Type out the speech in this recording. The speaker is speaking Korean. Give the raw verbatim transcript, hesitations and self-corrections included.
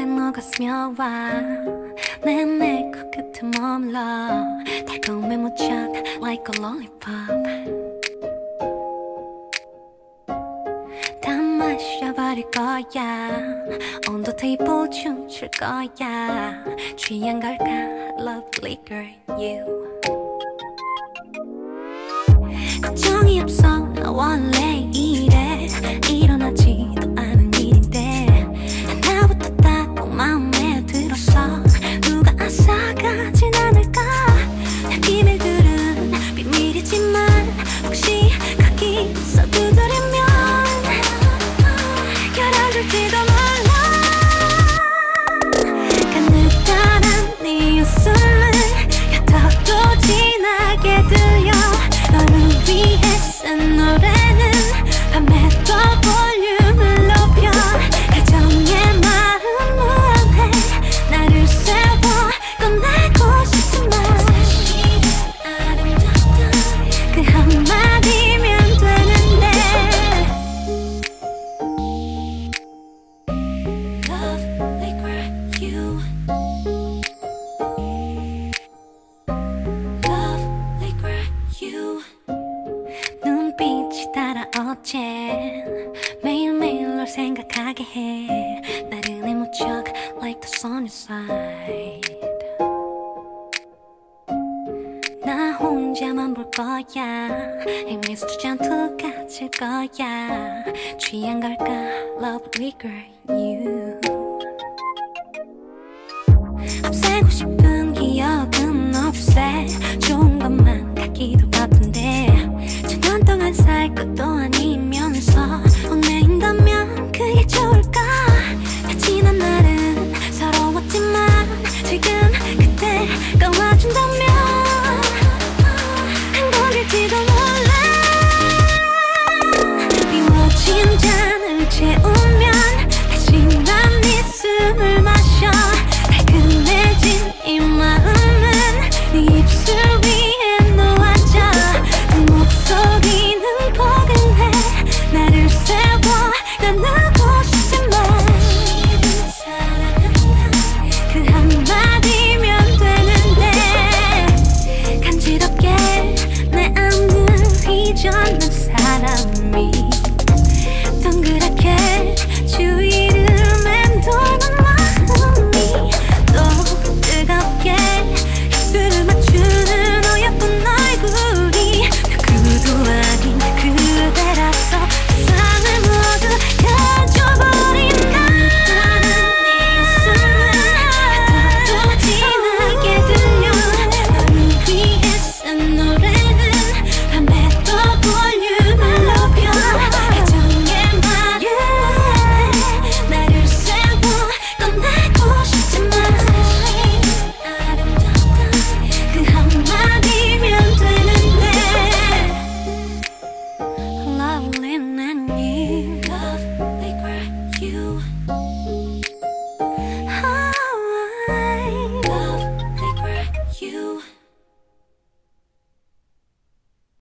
너가 스며와 내내 코끝에 머물러 달콤해 무척 like a lollipop 다 마셔버릴 거야 온도 테이블 춤출 거야 취한 걸까 lovely girl you 걱정이 없어 나 원래 이래 일어나지도 않은 일인데 하나부터 다 꼭 마음에 들었어 누가 앗아가진 않을까 내 비밀들은 비밀이지만 혹시 거기서 두드리면 열어줄지도 몰라 가느다란 네 웃음은 옅어도 진하게 들려 너를 위해 쓴 노래는 밤에도 볼륨을 높여 가정의 마음 무한해 나를 세워 꺼내고 싶지만 아름답던 그 한마디면 되는데 Lovely girl you Lovely girl you 눈빛이 따라 어째 매일매일 널 생각하게 해 나른해 무척 like the sun inside 나 혼자만 볼 거야 Amy's too gentle 같을 거야 취한 걸까 lovely girl you 없애고 싶은 기억은 없애 좋은 것만 갖기도 바쁜데 천 년 동안 살 것도 아니